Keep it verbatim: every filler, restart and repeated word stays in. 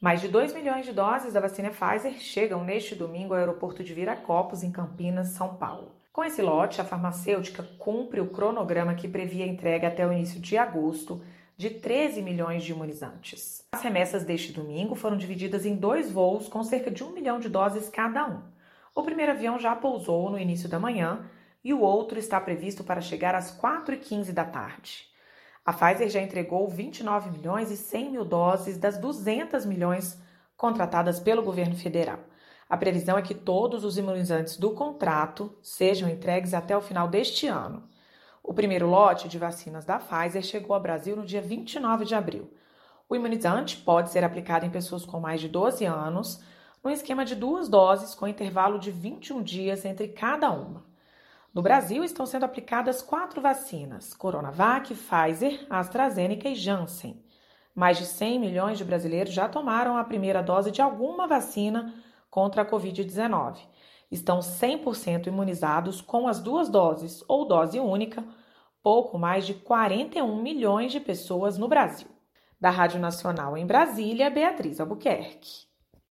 Mais de dois milhões de doses da vacina Pfizer chegam neste domingo ao aeroporto de Viracopos, em Campinas, São Paulo. Com esse lote, a farmacêutica cumpre o cronograma que previa a entrega até o início de agosto de treze milhões de imunizantes. As remessas deste domingo foram divididas em dois voos com cerca de um milhão de doses cada um. O primeiro avião já pousou no início da manhã e o outro está previsto para chegar às quatro e quinze da tarde. A Pfizer já entregou vinte e nove milhões e cem mil doses das duzentos milhões contratadas pelo governo federal. A previsão é que todos os imunizantes do contrato sejam entregues até o final deste ano. O primeiro lote de vacinas da Pfizer chegou ao Brasil no dia vinte e nove de abril. O imunizante pode ser aplicado em pessoas com mais de doze anos, num esquema de duas doses com intervalo de vinte e um dias entre cada uma. No Brasil, estão sendo aplicadas quatro vacinas: Coronavac, Pfizer, AstraZeneca e Janssen. Mais de cem milhões de brasileiros já tomaram a primeira dose de alguma vacina contra a covid dezenove. Estão cem por cento imunizados com as duas doses ou dose única, pouco mais de quarenta e um milhões de pessoas no Brasil. Da Rádio Nacional em Brasília, Beatriz Albuquerque.